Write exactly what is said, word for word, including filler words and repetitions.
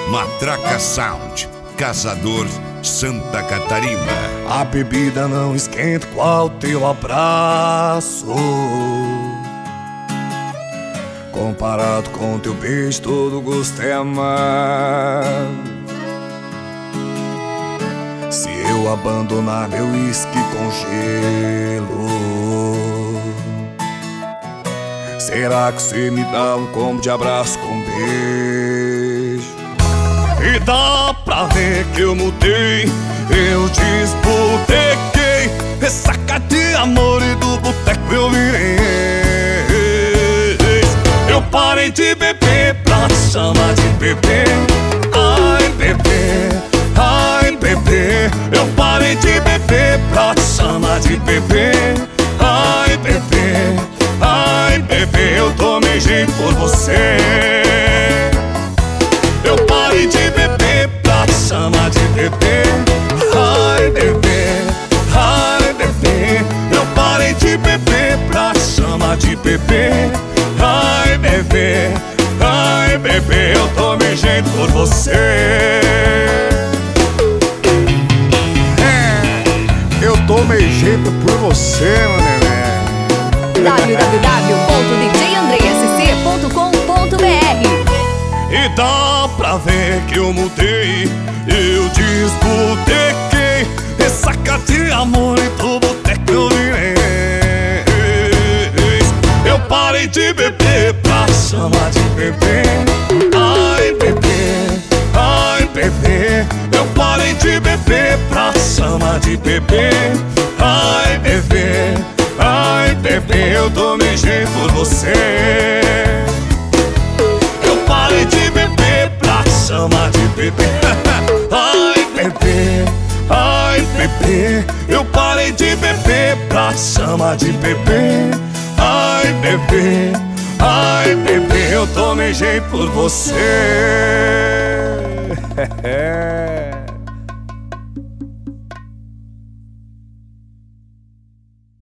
Matraca Sound, Caçador, Santa Catarina. A bebida não esquenta qual teu abraço, comparado com teu beijo todo gosto é amar. Se eu abandonar meu uísque com gelo, será que você me dá um combo de abraço com beijo? E dá pra ver que eu mudei, eu desbotequei, ressaca de amor e do boteco eu virei. Eu parei de beber pra te chamar de bebê. Ai bebê, ai bebê. Eu parei de beber pra te chamar de bebê. Ai bebê, ai bebê. Eu tomei jeito por você. Eu parei de beber pra te chamar de bebê. Ai bebê, ai bebê. Eu parei de beber pra te chamar de bebê. Ai bebê, ai bebê. Eu tomei jeito por você. É, eu tomei jeito por você, meu neném. w w w ponto d j andrei s c ponto com ponto b r. E dá pra ver que eu mudei, eu desbotequei, ressaca de amor e do boteco eu virei. Eu parei de beber pra chamar de bebê. Ai bebê, ai bebê. Eu parei de beber pra chamar de bebê. Ai bebê, ai bebê. Eu tomei jeito por você. Parei de beber pra te chamar de bebê. Ai bebê, ai bebê. Eu parei de beber pra te chamar de bebê. Ai bebê, ai bebê. Eu tomei jeito por você.